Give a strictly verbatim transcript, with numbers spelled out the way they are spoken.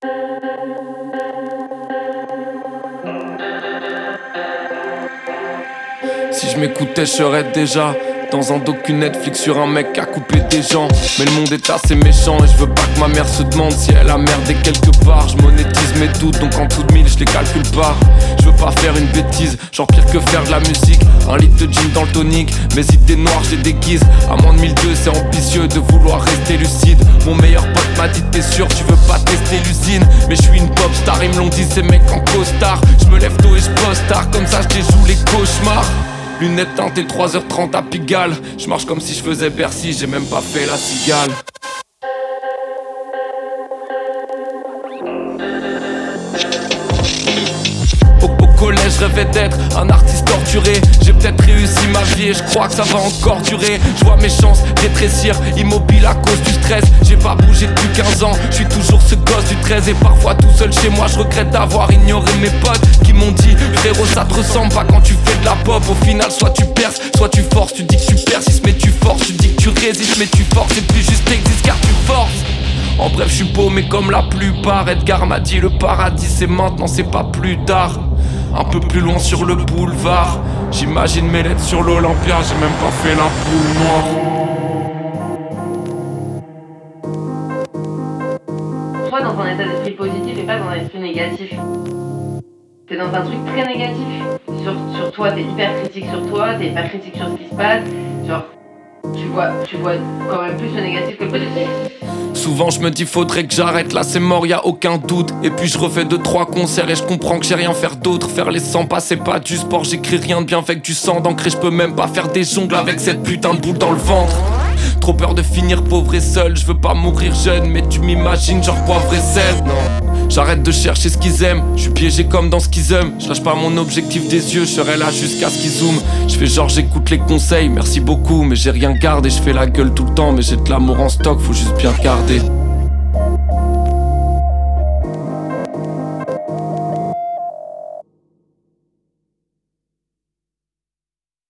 Si je m'écoutais, je serais déjà dans un docu Netflix sur un mec qui a coupé des gens. Mais le monde est assez méchant et je veux pas que ma mère se demande si elle a merdé quelque part. Je monétise mes doutes donc en tout de mille je les calcule pas. Je veux pas faire une bêtise, genre pire que faire de la musique. Un litre de gin dans le tonic, mes idées noires je les déguise. À moins de mille deux c'est ambitieux de vouloir rester lucide. Mon meilleur pote m'a dit t'es sûr tu veux pas tester l'usine. Mais je suis une pop star, ils me l'ont dit ces mecs en costard. Je me lève tôt et je poste tard, comme ça je déjoue les cauchemars. Lunettes teintées trois heures trente à Pigalle. Je marche comme si je faisais Bercy, j'ai même pas fait la cigale. Au, au collège je rêvais d'être un artiste torturé. J'ai peut-être réussi ma vie et je crois que ça va encore durer. Je vois mes chances rétrécir, immobile à cause du stress. J'ai pas bougé depuis quinze ans, je suis toujours ce gosse du treize. Et parfois tout seul chez moi je regrette d'avoir ignoré mes potes qui m'ont dit frérot ça te ressemble pas quand tu fais de la pop. Au final soit tu perces, soit tu forces. Tu dis que tu persistes mais tu forces. Tu dis que tu résistes mais tu forces. Et puis juste t'existes car tu forces. En bref je suis paumé comme la plupart. Edgar m'a dit le paradis c'est maintenant, c'est pas plus tard. Un peu plus loin sur le boulevard, j'imagine mes lettres sur l'Olympia. J'ai même pas fait la poule noire. Sois dans un état d'esprit positif et pas dans un esprit négatif. T'es dans un truc très négatif sur, sur toi, t'es hyper critique sur toi, t'es hyper critique sur ce qui se passe. Genre, tu vois, tu vois quand même plus le négatif que le positif. Souvent je me dis faudrait que j'arrête, là c'est mort y'a aucun doute. Et puis je refais deux trois concerts et je comprends que j'ai rien faire d'autre. Faire les cent pas c'est pas du sport, j'écris rien de bien fait que du sang d'encre. Et je peux même pas faire des jongles avec cette putain de boule dans le ventre. Trop peur de finir pauvre et seul, je veux pas mourir jeune. Mais tu m'imagines genre poivre et sel. Non, j'arrête de chercher ce qu'ils aiment, je suis piégé comme dans Schism. Je lâche pas mon objectif des yeux, je serai là jusqu'à ce qu'ils zooment. Je fais genre j'écoute les conseils, merci beaucoup mais j'ai rien gardé. Je fais la gueule tout le temps mais j'ai de l'amour en stock, faut juste bien garder.